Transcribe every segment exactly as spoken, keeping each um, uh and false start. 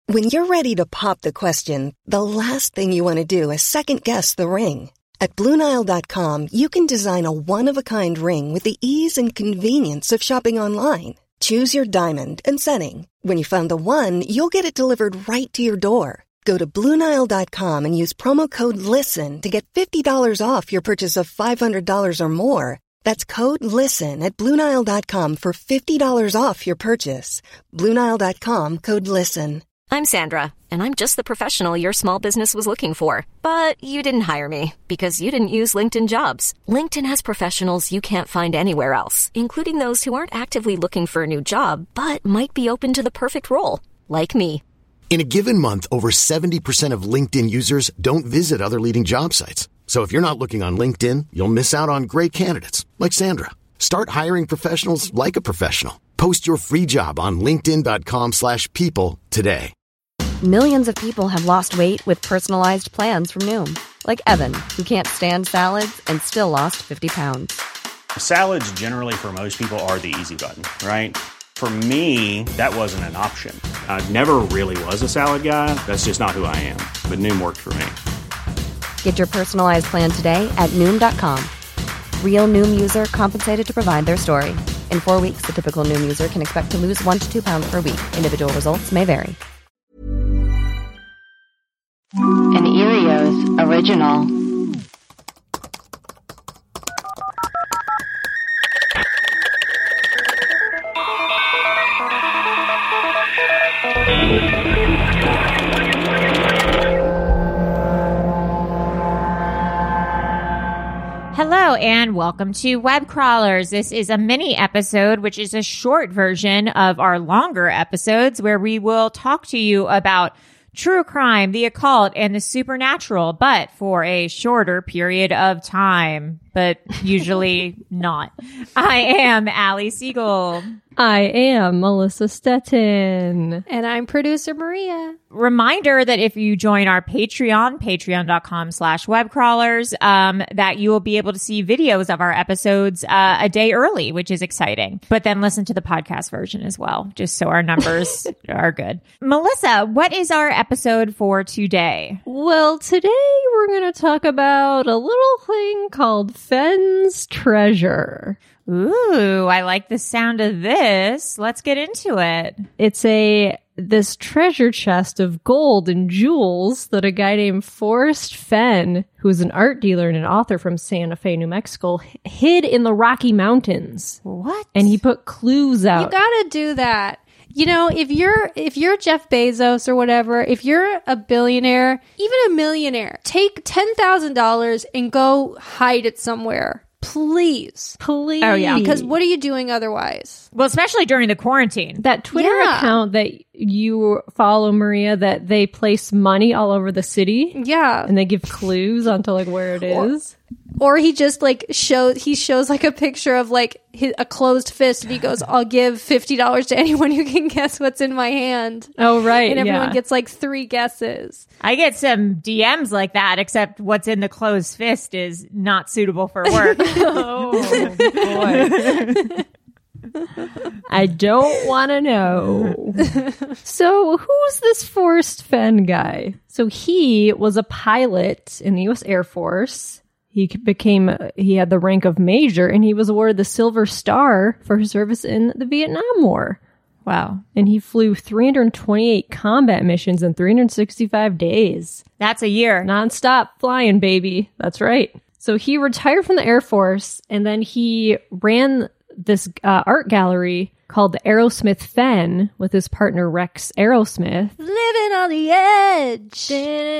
When you're ready to pop the question, the last thing you want to do is second-guess the ring. At Blue Nile dot com, you can design a one-of-a-kind ring with the ease and convenience of shopping online. Choose your diamond and setting. When you find the one, you'll get it delivered right to your door. Go to Blue Nile dot com and use promo code LISTEN to get fifty dollars off your purchase of five hundred dollars or more. That's code LISTEN at Blue Nile dot com for fifty dollars off your purchase. Blue Nile dot com, code LISTEN. I'm Sandra, and I'm just the professional your small business was looking for. But you didn't hire me because you didn't use LinkedIn Jobs. LinkedIn has professionals you can't find anywhere else, including those who aren't actively looking for a new job, but might be open to the perfect role, like me. In a given month, over seventy percent of LinkedIn users don't visit other leading job sites. So if you're not looking on LinkedIn, you'll miss out on great candidates, like Sandra. Start hiring professionals like a professional. Post your free job on linkedin dot com slash people today. Millions of people have lost weight with personalized plans from Noom. Like Evan, who can't stand salads and still lost fifty pounds. Salads generally for most people are the easy button, right? For me, that wasn't an option. I never really was a salad guy. That's just not who I am. But Noom worked for me. Get your personalized plan today at Noom dot com. Real Noom user compensated to provide their story. In four weeks, the typical Noom user can expect to lose one to two pounds per week. Individual results may vary. An Erios original. Hello and welcome to Web Crawlers. This is a mini episode, which is a short version of our longer episodes where we will talk to you about true crime, the occult, and the supernatural, but for a shorter period of time, but usually not. I am Allie Siegel. I am Melissa Stettin. And I'm producer Maria. Reminder that if you join our Patreon, patreon.com slash webcrawlers, um, that you will be able to see videos of our episodes uh, a day early, which is exciting. But then listen to the podcast version as well, just so our numbers are good. Melissa, what is our episode for today? Well, today we're going to talk about a little thing called Fenn's Treasure. Ooh, I like the sound of this. Let's get into it. It's a this treasure chest of gold and jewels that a guy named Forrest Fenn, who's an art dealer and an author from Santa Fe, New Mexico, hid in the Rocky Mountains. What? And he put clues out. You gotta do that. You know, if you're if you're Jeff Bezos or whatever, if you're a billionaire, even a millionaire, take ten thousand dollars and go hide it somewhere. Please. Please. Oh, yeah. Because what are you doing otherwise? Well, especially during the quarantine. That Twitter Yeah. account that you follow, Maria, that they place money all over the city. Yeah. And they give clues onto like where it is. Or he just like shows, he shows like a picture of like his, a closed fist and he goes, I'll give fifty dollars to anyone who can guess what's in my hand. Oh, right. And everyone yeah. gets like three guesses. I get some D Ms like that, except what's in the closed fist is not suitable for work. Oh, boy. I don't want to know. So who's this Forrest Fenn guy? So he was a pilot in the U S Air Force. He became, he had the rank of major, and he was awarded the Silver Star for his service in the Vietnam War. Wow. And he flew three hundred twenty-eight combat missions in three hundred sixty-five days. That's a year. Nonstop flying, baby. That's right. So he retired from the Air Force, and then he ran this uh, art gallery called the Aerosmith Fenn with his partner Rex Aerosmith. Living on the edge.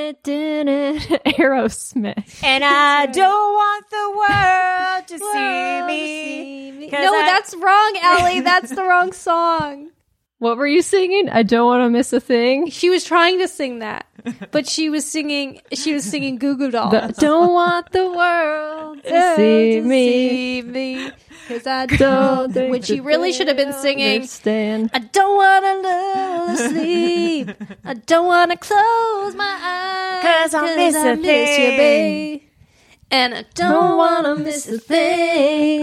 Aerosmith. And I don't want the world to see me. No, I- that's wrong, Allie. That's the wrong song. What were you singing? I don't want to miss a thing. She was trying to sing that, but she was singing. She was singing Goo Goo Dolls. The, don't want the world to see me. see me, because I don't. think Which she that really they should have been singing. understand. I don't want to lose sleep. I don't want to close my eyes. 'Cause I'll miss a you, thing. babe. And I don't want to miss a thing.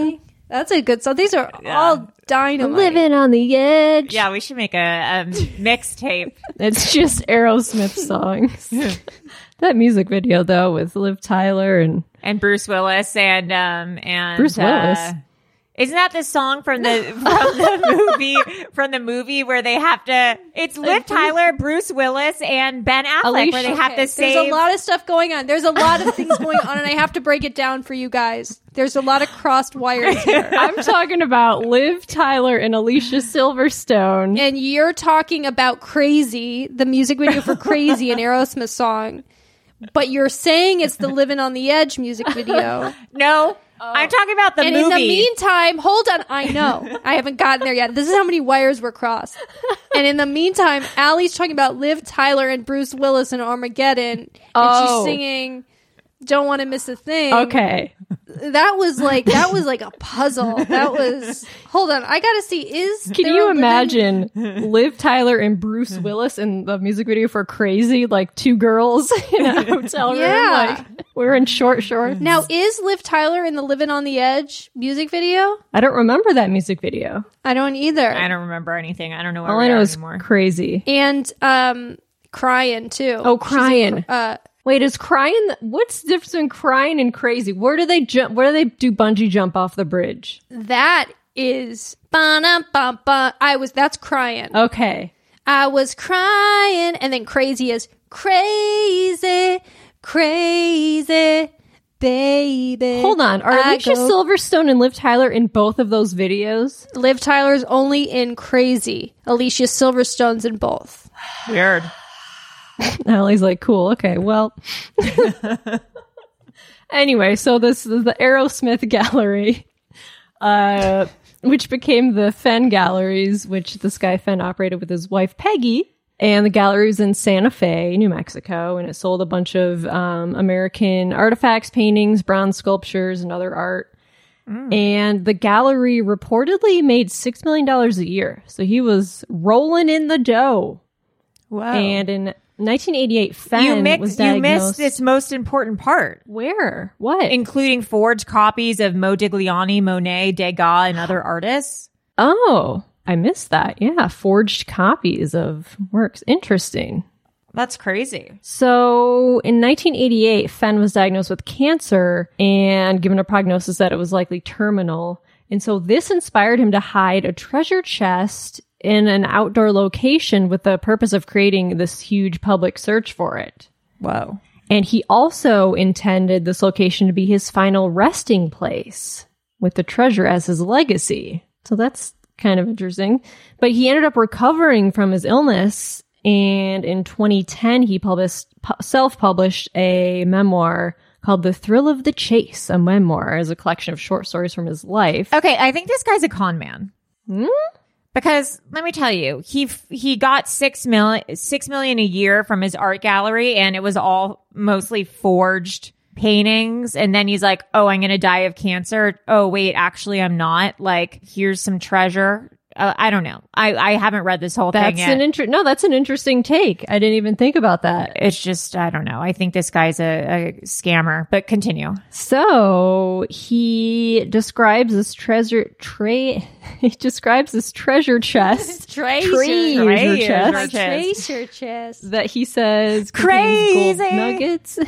That's a good song. These are Yeah. all dynamite. Living on the edge. Yeah, we should make a, a mixtape. It's just Aerosmith songs. That music video, though, with Liv Tyler and And Bruce Willis and um and Bruce Willis. Uh, isn't that the song from the from the movie from the movie where they have to? It's Liv Tyler, Bruce Willis, and Ben Affleck Alicia- where they have Okay, to save. There's a lot of stuff going on. There's a lot of things going on, and I have to break it down for you guys. There's a lot of crossed wires here. I'm talking about Liv Tyler and Alicia Silverstone. And you're talking about Crazy, the music video for Crazy, an Aerosmith song. But you're saying it's the Living on the Edge music video. no, I'm talking about the and movie. in the meantime, hold on. I know. I haven't gotten there yet. This is how many wires were crossed. And in the meantime, Allie's talking about Liv Tyler and Bruce Willis in Armageddon. And Oh. she's singing Don't Want to Miss a Thing. Okay. That was like, that was like a puzzle. That was, hold on. I gotta see, is Can there you a living- imagine Liv Tyler and Bruce Willis in the music video for Crazy, like two girls in a hotel room? Yeah. Like, we're in short shorts. Now, is Liv Tyler in the Living on the Edge music video? I don't remember that music video. I don't either. I don't remember anything. I don't know where All we I know are is anymore. Crazy. And um, Crying too. Oh, She's in Crying. Cr- uh, Wait, is crying? What's the difference between crying and crazy? Where do they jump? Where do they do bungee jump off the bridge? that is. Ba-na-ba-ba. I was. That's Crying. Okay. I was crying, and then Crazy is crazy, crazy, baby. Hold on. Are I Alicia go- Silverstone and Liv Tyler in both of those videos? Liv Tyler's only in Crazy. Alicia Silverstone's in both. Weird. Allie's like, cool. Okay, well. Anyway, so this is the Aerosmith Gallery, uh, which became the Fenn Galleries, which this guy Fenn operated with his wife Peggy. And the gallery was in Santa Fe, New Mexico, and it sold a bunch of um, American artifacts, paintings, bronze sculptures, and other art. Mm. And the gallery reportedly made six million dollars a year. So he was rolling in the dough. Wow. And in nineteen eighty-eight, Fenn you mix, was you diagnosed. missed this most important part, Where? What? including forged copies of Modigliani, Monet, Degas, and other artists. Oh, I missed that. Yeah, forged copies of works. Interesting. That's crazy. So in nineteen eighty-eight, Fenn was diagnosed with cancer and given a prognosis that it was likely terminal. And so this inspired him to hide a treasure chest in an outdoor location with the purpose of creating this huge public search for it. Whoa. And he also intended this location to be his final resting place with the treasure as his legacy. So that's kind of interesting. But he ended up recovering from his illness. And in twenty ten, he published, pu- self-published a memoir called The Thrill of the Chase, a memoir as a collection of short stories from his life. Okay, I think this guy's a con man. Hmm? Because let me tell you, he he got six million six million a year from his art gallery, and it was all mostly forged paintings. And then he's like, "Oh, I'm gonna die of cancer. Oh, wait, actually, I'm not. Like, here's some treasure." Uh, I don't know. I I haven't read this whole That's thing yet. an inter- no, that's an interesting take. I didn't even think about that. It's just I don't know. I think this guy's a, a scammer. But continue. So he describes this treasure tray. He describes this treasure chest, Treasure. treasure, Treasure chest chest. Treasure chest. that he says contains Crazy. gold nuggets.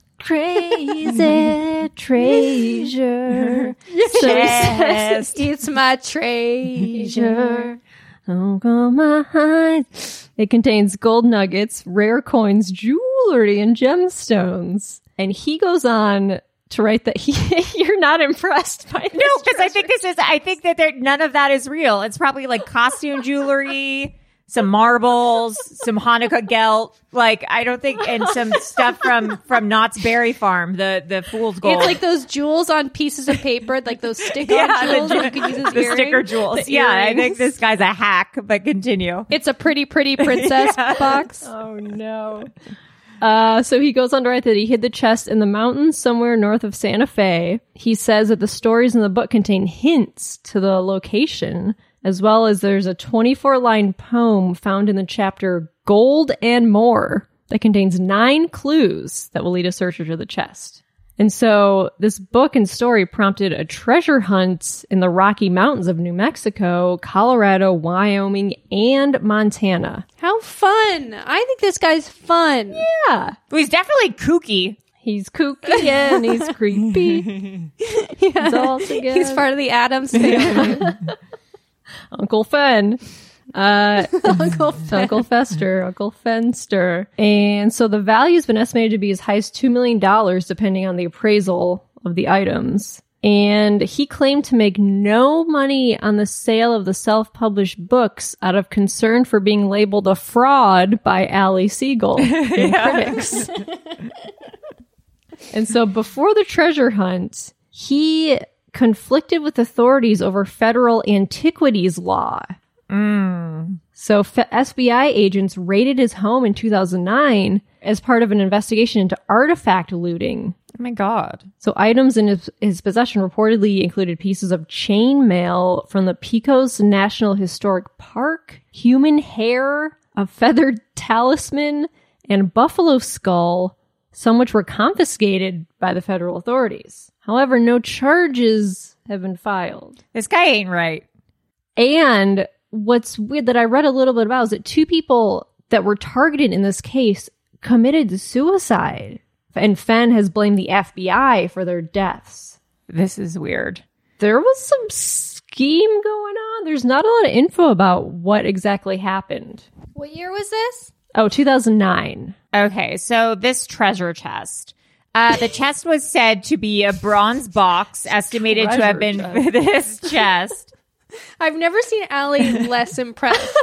Crazy treasure. So he says, It's my treasure. treasure. Oh, come my. It contains gold nuggets, rare coins, jewelry, and gemstones. And he goes on to write that he, you're not impressed by this. No, because I think this is. I think that there, none of that is real. It's probably like costume jewelry, some marbles, some Hanukkah gelt. Like I don't think, and some stuff from from Knott's Berry Farm, the the fool's gold. It's like those jewels on pieces of paper, like those stick-on yeah, jewels the, that you can use as the earrings. sticker jewels. The Yeah, I think earrings. this guy's a hack. But continue. It's a pretty, pretty princess box. Oh no. Uh, so he goes on to write that he hid the chest in the mountains somewhere north of Santa Fe. He says that the stories in the book contain hints to the location, as well as there's a twenty-four line poem found in the chapter Gold and More that contains nine clues that will lead a searcher to the chest. And so this book and story prompted a treasure hunt in the Rocky Mountains of New Mexico, Colorado, Wyoming, and Montana. How fun. I think this guy's fun. Yeah. Well, he's definitely kooky. He's kooky and he's creepy. Yeah. It's all together. He's part of the Addams family. Uncle Fen. Uh, Uncle Fen. Uncle Fester, Uncle Fenster. And so the value's been estimated to be as high as two million dollars, depending on the appraisal of the items. And he claimed to make no money on the sale of the self-published books out of concern for being labeled a fraud by Ali Siegel and critics. And so before the treasure hunt, he conflicted with authorities over federal antiquities law. Mm. So F- S B I agents raided his home in two thousand nine as part of an investigation into artifact looting. Oh my God. So items in his, his possession reportedly included pieces of chain mail from the Pecos National Historic Park, human hair, a feathered talisman, and buffalo skull, some which were confiscated by the federal authorities. However, no charges have been filed. This guy ain't right. And what's weird that I read a little bit about is that two people that were targeted in this case committed suicide. And Fenn has blamed the F B I for their deaths. This is weird. There was some scheme going on. There's not a lot of info about what exactly happened. What year was this? Oh, two thousand nine. Okay, so this treasure chest. Uh, the chest was said to be a bronze box, estimated to have been Treasure this chest. I've never seen Allie less impressed.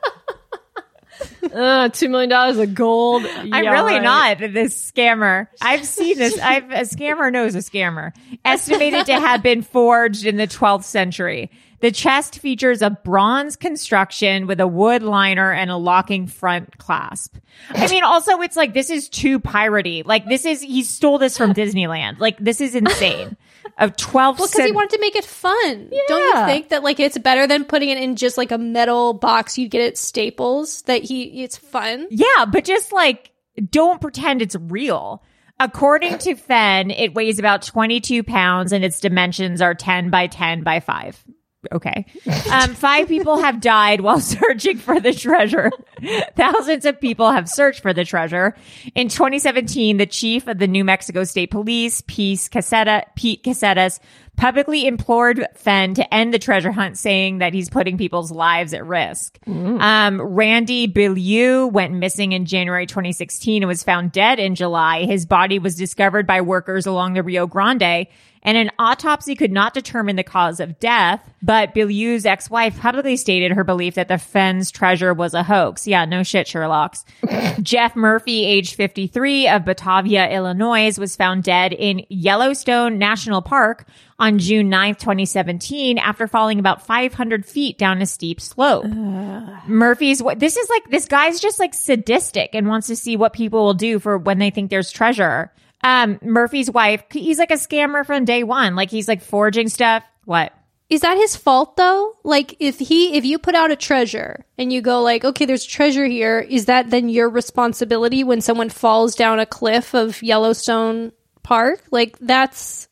Uh, two million dollars of gold. I'm Yeah, really right. not this scammer. I've seen this. I've, a scammer knows a scammer. Estimated to have been forged in the twelfth century. The chest features a bronze construction with a wood liner and a locking front clasp. I mean, also, it's like, this is too piratey. Like, this is, he stole this from Disneyland. Like, this is insane. Of twelfth Well, because he wanted to make it fun. Don't you Yeah. think that like it's better than putting it in just like a metal box you get at Staples? That he, it's fun. Yeah, but just like, don't pretend it's real. According to Fenn, it weighs about twenty-two pounds and its dimensions are ten by ten by five. Okay. Um, five people have died while searching for the treasure. Thousands of people have searched for the treasure. In twenty seventeen, the chief of the New Mexico State Police, Pete Caseta, Pete Casetas, publicly implored Fenn to end the treasure hunt, saying that he's putting people's lives at risk. Mm. Um, Randy Beaulieu went missing in January twenty sixteen and was found dead in July. His body was discovered by workers along the Rio Grande, and an autopsy could not determine the cause of death, but Beaulieu's ex-wife publicly stated her belief that the Fenn's treasure was a hoax. Yeah, no shit, Sherlocks. Jeff Murphy, age fifty-three, of Batavia, Illinois, was found dead in Yellowstone National Park on June ninth, twenty seventeen, after falling about five hundred feet down a steep slope. Uh. Murphy's, this is like, this guy's just like sadistic and wants to see what people will do for when they think there's treasure. Um, Murphy's wife, he's like a scammer from day one. Like, he's like forging stuff. What? Is that his fault though? Like, if he, if you put out a treasure and you go like, okay, there's treasure here, is that then your responsibility when someone falls down a cliff of Yellowstone Park? Like, that's...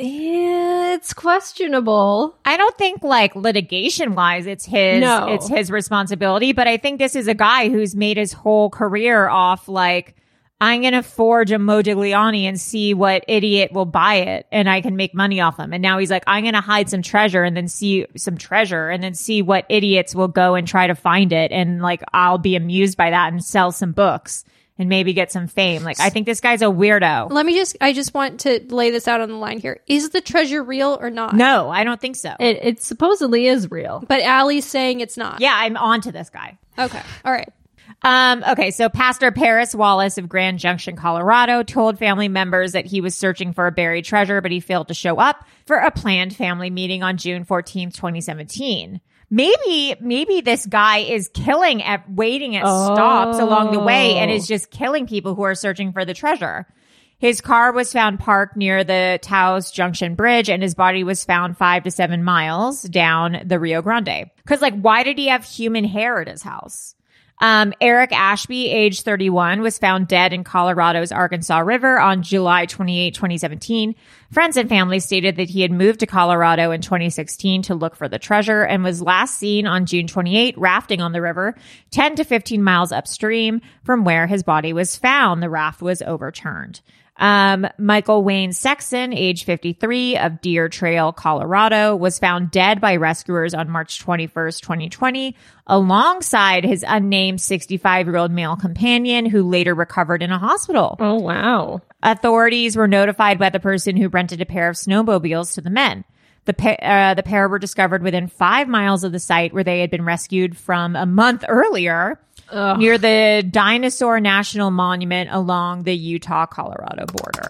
It's questionable. I don't think like litigation wise it's his No. it's his responsibility, but I think this is a guy who's made his whole career off like, I'm going to forge a Modigliani and see what idiot will buy it and I can make money off them. And now he's like, I'm going to hide some treasure and then see some treasure and then see what idiots will go and try to find it. And like, I'll be amused by that and sell some books and maybe get some fame. Like, I think this guy's a weirdo. Let me just, I just want to lay this out on the line here. Is the treasure real or not? No, I don't think so. It, it supposedly is real. But Allie's saying it's not. Yeah, I'm on to this guy. Okay. All right. Um, okay, so Pastor Paris Wallace of Grand Junction, Colorado, told family members that he was searching for a buried treasure, but he failed to show up for a planned family meeting on June fourteenth, twenty seventeen. Maybe, maybe this guy is killing at waiting at Oh. stops along the way and is just killing people who are searching for the treasure. His car was found parked near the Taos Junction Bridge, and his body was found five to seven miles down the Rio Grande. Because, like, why did he have human hair at his house? Um, Eric Ashby, age thirty-one, was found dead in Colorado's Arkansas River on July twenty-eighth, twenty seventeen. Friends and family stated that he had moved to Colorado in twenty sixteen to look for the treasure and was last seen on June twenty-eighth rafting on the river ten to fifteen miles upstream from where his body was found. The raft was overturned. Um, Michael Wayne Sexton, age fifty-three, of Deer Trail, Colorado, was found dead by rescuers on March twenty-first, twenty twenty, alongside his unnamed sixty-five-year-old male companion, who later recovered in a hospital. Oh, wow. Authorities were notified by the person who rented a pair of snowmobiles to the men. The, pa- uh, the pair were discovered within five miles of the site where they had been rescued from a month earlier. Ugh. Near the Dinosaur National Monument along the Utah-Colorado border.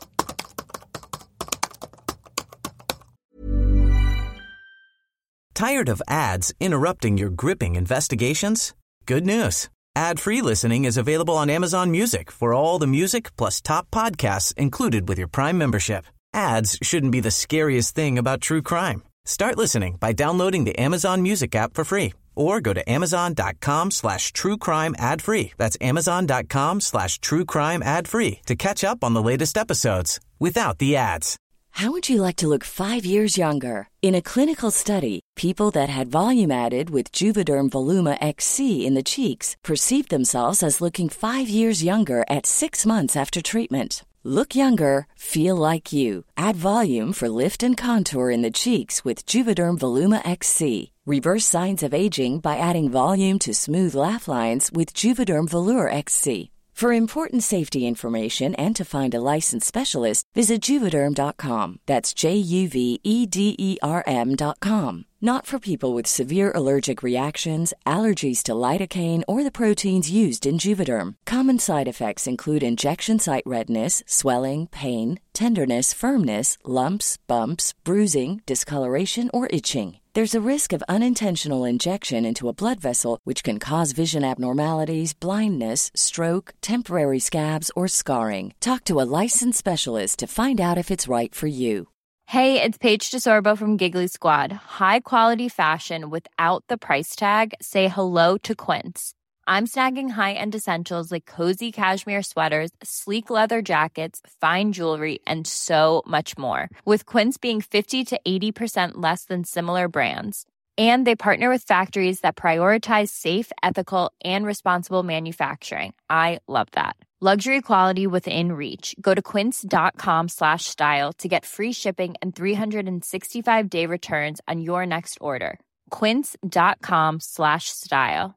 Tired of ads interrupting your gripping investigations? Good news. Ad-free listening is available on Amazon Music for all the music plus top podcasts included with your Prime membership. Ads shouldn't be the scariest thing about true crime. Start listening by downloading the Amazon Music app for free. Or go to amazon.com slash true crime ad free. That's amazon.com slash true crime ad free to catch up on the latest episodes without the ads. How would you like to look five years younger? In a clinical study, people that had volume added with Juvederm Voluma X C in the cheeks perceived themselves as looking five years younger at six months after treatment. Look younger, feel like you. Add volume for lift and contour in the cheeks with Juvederm Voluma X C. Reverse signs of aging by adding volume to smooth laugh lines with Juvederm Volure X C. For important safety information and to find a licensed specialist, visit Juvederm dot com. That's J U V E D E R M dot com. Not for people with severe allergic reactions, allergies to lidocaine, or the proteins used in Juvederm. Common side effects include injection site redness, swelling, pain, tenderness, firmness, lumps, bumps, bruising, discoloration, or itching. There's a risk of unintentional injection into a blood vessel, which can cause vision abnormalities, blindness, stroke, temporary scabs, or scarring. Talk to a licensed specialist to find out if it's right for you. Hey, it's Paige DeSorbo from Giggly Squad. High quality fashion without the price tag. Say hello to Quince. I'm snagging high-end essentials like cozy cashmere sweaters, sleek leather jackets, fine jewelry, and so much more. With Quince being fifty to eighty percent less than similar brands. And they partner with factories that prioritize safe, ethical, and responsible manufacturing. I love that. Luxury quality within reach. Go to quince.com slash style to get free shipping and three sixty-five day returns on your next order. Quince.com slash style.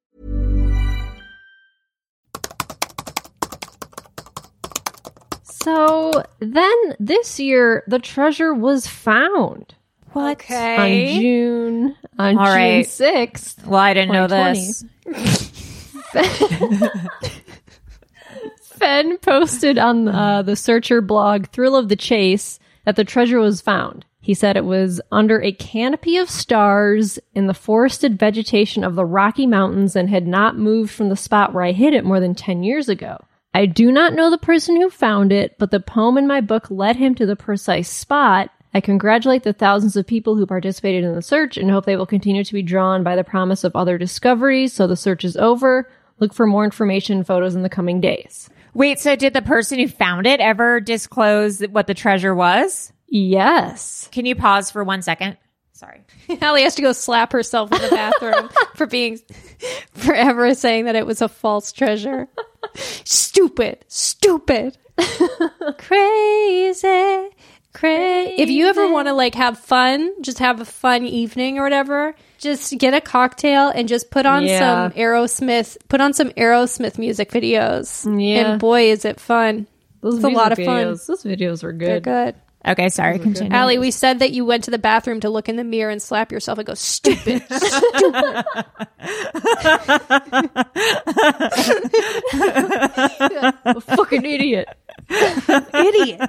So then this year, the treasure was found. What? Okay. On June, on All June right. sixth. Well, I didn't know this. Fenn posted on uh, the Searcher blog Thrill of the Chase that the treasure was found. He said it was under a canopy of stars in the forested vegetation of the Rocky Mountains and had not moved from the spot where I hid it more than ten years ago. I do not know the person who found it, but the poem in my book led him to the precise spot. I congratulate the thousands of people who participated in the search and hope they will continue to be drawn by the promise of other discoveries. So the search is over. Look for more information and photos in the coming days. Wait, so did the person who found it ever disclose what the treasure was? Yes. Can you pause for one second? Sorry. Allie has to go slap herself in the bathroom for being, forever saying that it was a false treasure. Stupid. Stupid. Crazy. Crazy. If you ever want to like have fun, just have a fun evening or whatever, just get a cocktail and just put on Yeah. some Aerosmith, put on some Aerosmith music videos. Yeah. And boy, is it fun. Those It's a lot of music fun. videos- Those videos were They're good. good. Okay, sorry, continue. Allie, we said that you went to the bathroom to look in the mirror and slap yourself and go, stupid, stupid. A fucking idiot. Idiot.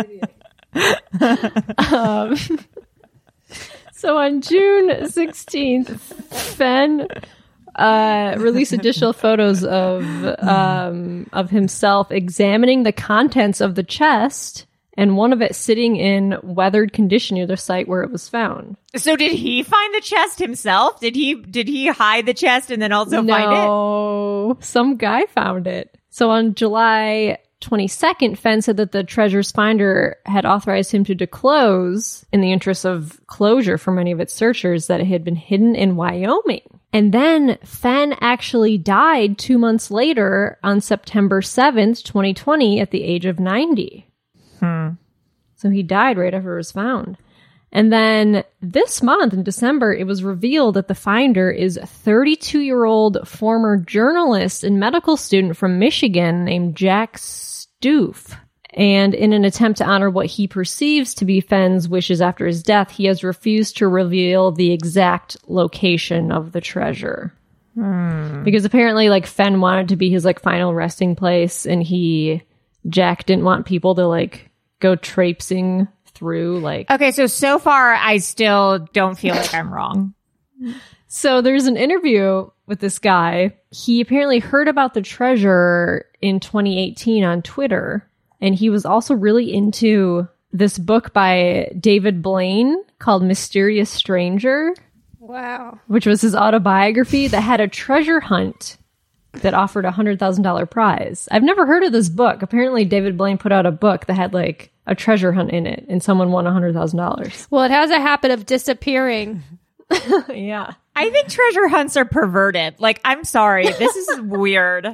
um, so on June sixteenth, Fenn uh, released additional photos of um, of himself examining the contents of the chest and one of it sitting in weathered condition near the site where it was found. So did he find the chest himself? Did he did he hide the chest and then also no, find it? No, some guy found it. So on July twenty-second, Fenn said that the treasure's finder had authorized him to disclose, in the interest of closure for many of its searchers, that it had been hidden in Wyoming. And then Fenn actually died two months later on September seventh, twenty twenty, at the age of ninety. Hmm. So he died right after it was found. And then this month, in December, it was revealed that the finder is a thirty-two-year-old former journalist and medical student from Michigan named Jack Stoof. And in an attempt to honor what he perceives to be Fenn's wishes after his death, he has refused to reveal the exact location of the treasure. Hmm. Because apparently, like, Fenn wanted to be his, like, final resting place, and he, Jack didn't want people to, like, go traipsing through, like... Okay, so, so far, I still don't feel like I'm wrong. So there's an interview with this guy. He apparently heard about the treasure in twenty eighteen on Twitter. And he was also really into this book by David Blaine called Mysterious Stranger. Wow. Which was his autobiography that had a treasure hunt that offered a one hundred thousand dollars prize. I've never heard of this book. Apparently, David Blaine put out a book that had like a treasure hunt in it, and someone won one hundred thousand dollars. Well, it has a habit of disappearing. Yeah. I think treasure hunts are perverted. Like, I'm sorry. This is weird.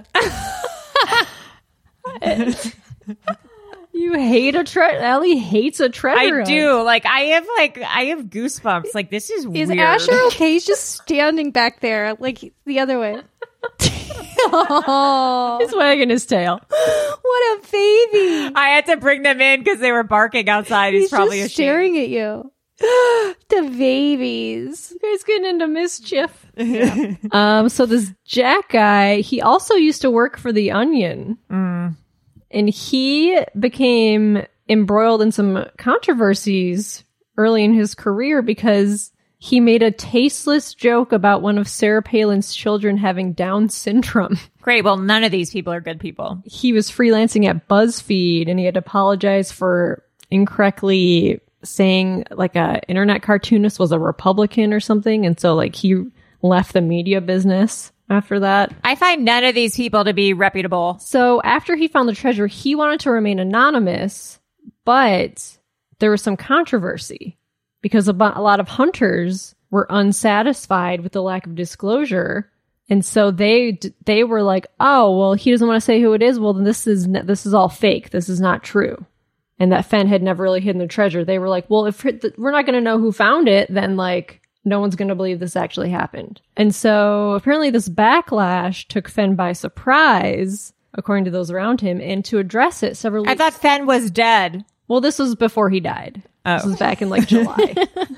You hate a treasure. Ellie hates a treasure. I do. Like, I have like I have goosebumps. Like, this is, is weird. Asher okay? He's just standing back there, like the other way. Oh, he's wagging his tail. What a baby! I had to bring them in because they were barking outside. He's, He's probably just ashamed. staring at you. The babies. You guys getting into mischief. Yeah. um. So this Jack guy, he also used to work for The Onion. Mm. And he became embroiled in some controversies early in his career because he made a tasteless joke about one of Sarah Palin's children having Down syndrome. Great. Well, none of these people are good people. He was freelancing at BuzzFeed, and he had to apologize for incorrectly saying like a internet cartoonist was a Republican or something. And so like he left the media business after that. I find none of these people to be reputable. So after he found the treasure, he wanted to remain anonymous, but there was some controversy because a, bu- a lot of hunters were unsatisfied with the lack of disclosure. And so they d- they were like, oh, well, he doesn't want to say who it is. Well, then this is n- this is all fake. This is not true. And that Fenn had never really hidden the treasure. They were like, well, if we're not going to know who found it, then like no one's going to believe this actually happened. And so apparently this backlash took Fenn by surprise, according to those around him. And to address it, several I weeks- thought Fenn was dead. Well, this was before he died. Oh. This was back in like July.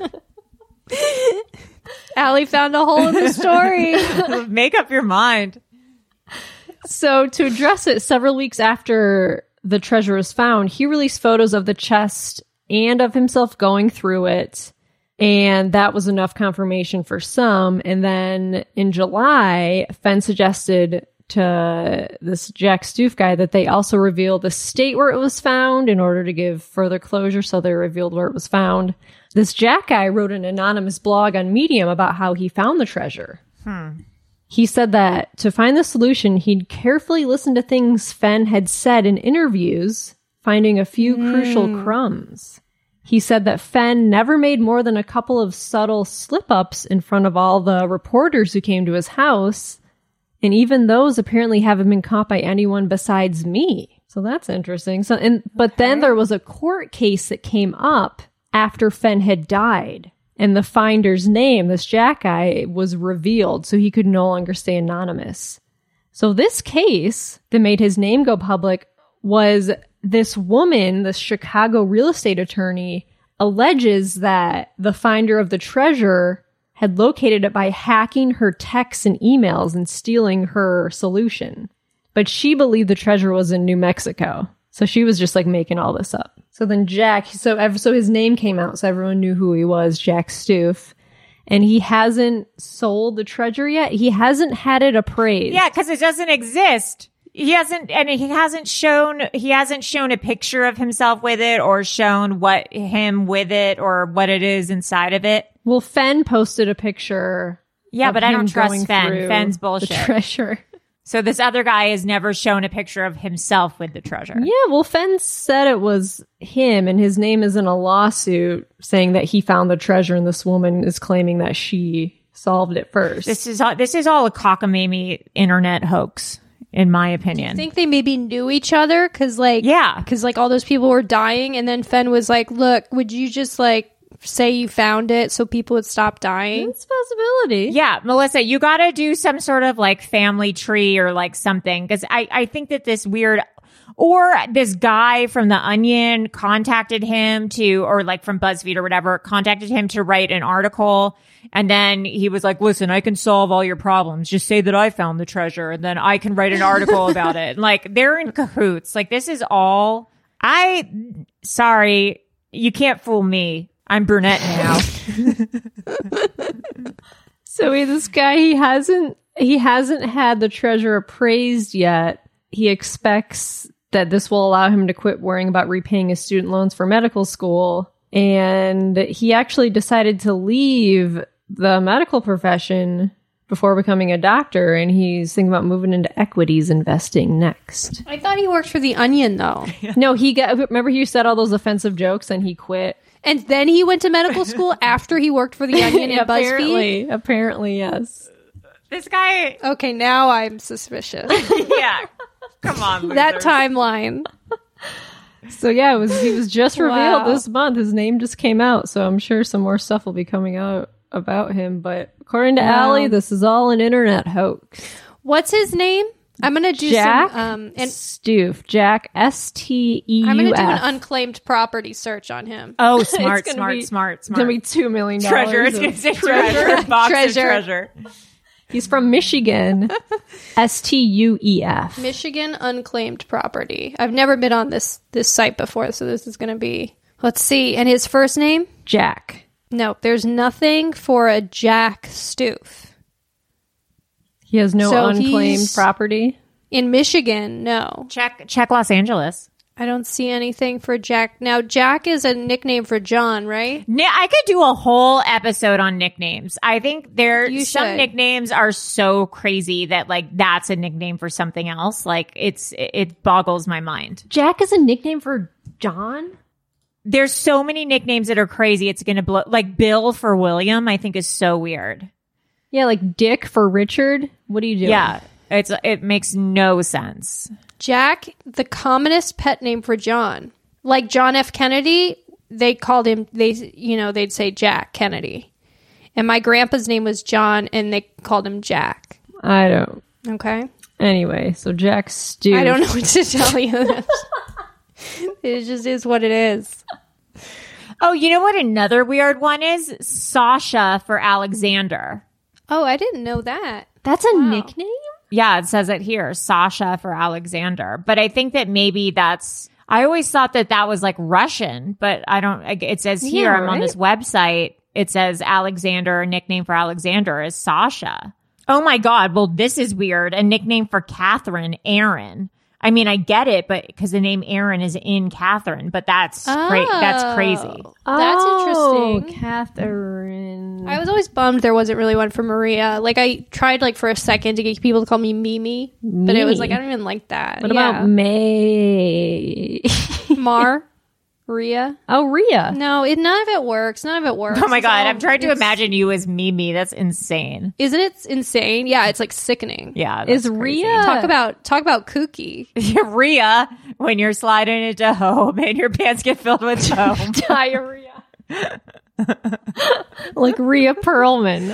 Allie found a hole in the story. Make up your mind. So to address it, several weeks after the treasure was found, he released photos of the chest and of himself going through it. And that was enough confirmation for some. And then in July, Fenn suggested to this Jack Stoof guy that they also reveal the state where it was found in order to give further closure. So they revealed where it was found. This Jack guy wrote an anonymous blog on Medium about how he found the treasure. Hmm. He said that to find the solution, he'd carefully listen to things Fenn had said in interviews, finding a few mm. crucial crumbs. He said that Fenn never made more than a couple of subtle slip-ups in front of all the reporters who came to his house, and even those apparently haven't been caught by anyone besides me. So that's interesting. So, and but okay. Then there was a court case that came up after Fenn had died, and the finder's name, this Jack guy, was revealed, so he could no longer stay anonymous. So this case that made his name go public was this woman, this Chicago real estate attorney, alleges that the finder of the treasure had located it by hacking her texts and emails and stealing her solution. But she believed the treasure was in New Mexico. So she was just like making all this up. So then Jack, so so his name came out, so everyone knew who he was, Jack Stoof. And he hasn't sold the treasure yet. He hasn't had it appraised. Yeah, because it doesn't exist. He hasn't, and he hasn't shown, he hasn't shown a picture of himself with it or shown what him with it or what it is inside of it. Well, Fen posted a picture. Yeah, but I don't trust Fen. through Fen's bullshit. The treasure. So this other guy has never shown a picture of himself with the treasure. Yeah, well, Fen said it was him, and his name is in a lawsuit saying that he found the treasure, and this woman is claiming that she solved it first. This is all, this is all a cockamamie internet hoax, in my opinion. I think they maybe knew each other because, like, yeah, because like all those people were dying, and then Fen was like, "Look, would you just like say you found it so people would stop dying?" That's a possibility. Yeah, Melissa, you got to do some sort of like family tree or like something, because I, I think that this weird, or this guy from The Onion contacted him to, or like from BuzzFeed or whatever, contacted him to write an article. And then he was like, listen, I can solve all your problems. Just say that I found the treasure and then I can write an article about it. And like, they're in cahoots. Like, this is all, I, sorry, you can't fool me. I'm brunette now. So he, this guy, he hasn't he hasn't had the treasure appraised yet. He expects that this will allow him to quit worrying about repaying his student loans for medical school. And he actually decided to leave the medical profession before becoming a doctor, and he's thinking about moving into equities investing next. I thought he worked for The Onion, though. No, he got, remember he said all those offensive jokes and he quit? And then he went to medical school after he worked for The Onion and apparently, BuzzFeed? Apparently, yes. This guy... Okay, now I'm suspicious. Yeah. Come on, losers. That timeline. So yeah, it was he was just revealed Wow. this month. His name just came out, so I'm sure some more stuff will be coming out about him. But according to Wow. Allie, this is all an internet hoax. What's his name? I'm gonna do Jack some um and Stoof. Jack S T E U F. I'm gonna do an unclaimed property search on him. Oh, smart, It's gonna smart, be- smart, It's smart. gonna be two million dollars. treasure. It's of going to say treasure. Box Treasure. of treasure. He's from Michigan. S T U E F. Michigan unclaimed property. I've never been on this this site before, so this is gonna be. Let's see. And his first name? Jack. No, there's nothing for a Jack Stoof. He has no So unclaimed he's- property. In Michigan, no. Check, check Los Angeles. I don't see anything for Jack. Now, Jack is a nickname for John, right? Ni- I could do a whole episode on nicknames. I think there You some should. nicknames are so crazy that like that's a nickname for something else. Like it's it boggles my mind. Jack is a nickname for John? There's so many nicknames that are crazy. It's gonna blow. Like Bill for William, I think is so weird. Yeah, like Dick for Richard. What are you doing? Yeah, it's it makes no sense. Jack, the commonest pet name for John. Like John F. Kennedy, they called him, they, you know, they'd say Jack Kennedy. And my grandpa's name was John, and they called him Jack. I don't. Okay? Anyway, so Jack Stoof. I don't know what to tell you. It just is what it is. Oh, you know what another weird one is? Sasha for Alexander. Oh, I didn't know that. That's a Wow. nickname? Yeah, it says it here, Sasha for Alexander. But I think that maybe that's, I always thought that that was like Russian, but I don't, it says here, Yeah, I'm on right? this website, it says Alexander, a nickname for Alexander is Sasha. Oh my God, well, this is weird. A nickname for Catherine, Aaron. I mean, I get it, but because the name Aaron is in Catherine, but that's cra- that's crazy. Oh, that's Oh, interesting. Catherine. I was always bummed there wasn't really one for Maria. Like, I tried, like, for a second to get people to call me Mimi, but it was like, I don't even like that. What Yeah. about May? Mar? Rhea? Oh, Rhea. No, it, none of it works. None of it works. Oh my It's God, all- I'm trying to it's- imagine you as Mimi. That's insane. Isn't it insane? Yeah, it's like sickening. Yeah. Is that's crazy. Rhea- Talk about talk about kooky. Rhea, when you're sliding into home and your pants get filled with foam. Diarrhea. Like Rhea Perlman.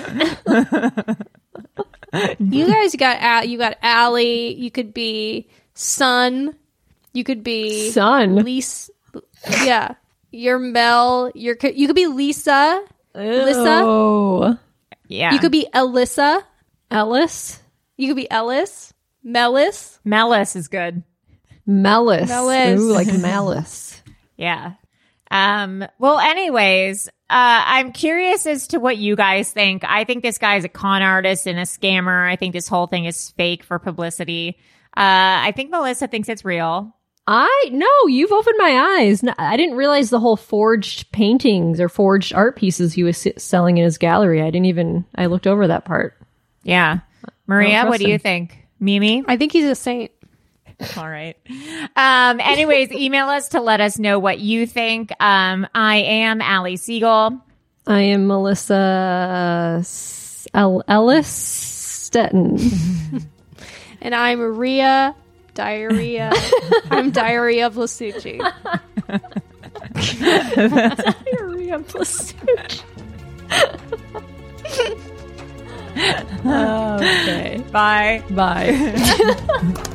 You guys got Al- you got Allie. You could be Sun. You could be Son. Lisa. Yeah, you're Mel. You're you could be Lisa. Lisa. Oh. Yeah. You could be Alyssa. Ellis. You could be Ellis. Melis. Melis is good. Melis. Melis. Ooh, like malice. Yeah. Um, well, anyways, uh, I'm curious as to what you guys think. I think this guy's a con artist and a scammer. I think this whole thing is fake for publicity. Uh, I think Melissa thinks it's real. I no, you've opened my eyes. No, I didn't realize the whole forged paintings or forged art pieces he was selling in his gallery. I didn't even. I looked over that part. Yeah, Maria, what do you think? Mimi, I think he's a saint. All right. Um. Anyways, email us to let us know what you think. Um. I am Allie Siegel. I am Melissa El- Ellis Stetton. And I'm Maria Diarrhea. I'm Diarrhea Blasucci. Diarrhea Blasucci. Okay. Bye. Bye.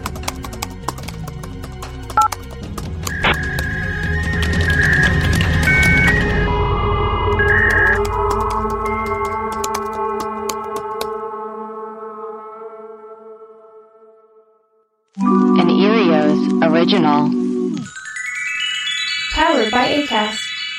An Erios original. Powered by Acast.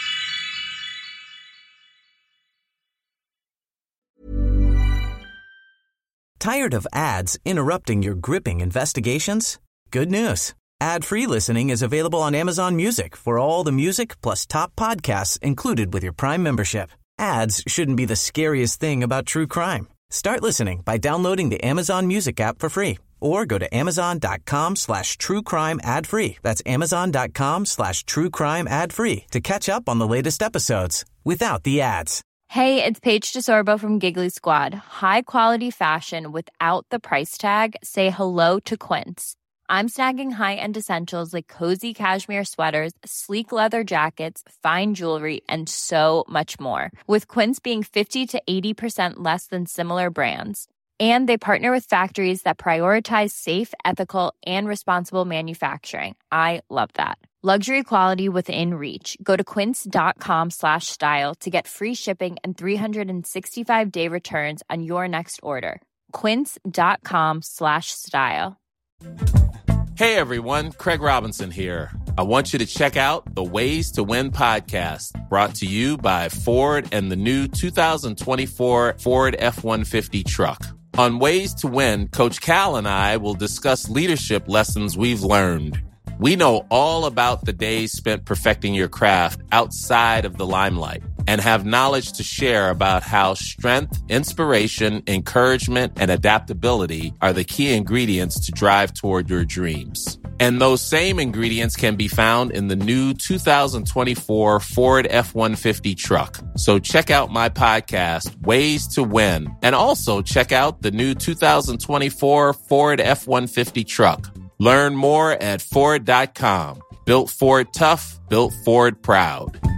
Tired of ads interrupting your gripping investigations? Good news. Ad-free listening is available on Amazon Music for all the music plus top podcasts included with your Prime membership. Ads shouldn't be the scariest thing about true crime. Start listening by downloading the Amazon Music app for free or go to amazon.com slash true crime ad free. That's amazon.com slash true crime ad free to catch up on the latest episodes without the ads. Hey, it's Paige DeSorbo from Giggly Squad. High quality fashion without the price tag. Say hello to Quince. I'm snagging high-end essentials like cozy cashmere sweaters, sleek leather jackets, fine jewelry, and so much more. With Quince being fifty to eighty percent less than similar brands. And they partner with factories that prioritize safe, ethical, and responsible manufacturing. I love that. Luxury quality within reach. Go to quince.com slash style to get free shipping and three sixty-five day returns on your next order. Quince.com slash style. Hey everyone, Craig Robinson here. I want you to check out the Ways to Win podcast, brought to you by Ford and the new two thousand twenty-four Ford F one fifty truck. On Ways to Win, Coach Cal and I will discuss leadership lessons we've learned. We know all about the days spent perfecting your craft outside of the limelight and have knowledge to share about how strength, inspiration, encouragement, and adaptability are the key ingredients to drive toward your dreams. And those same ingredients can be found in the new two thousand twenty-four Ford F one fifty truck. So check out my podcast, Ways to Win, and also check out the new two thousand twenty-four Ford F one fifty truck. Learn more at Ford dot com. Built Ford tough, built Ford proud.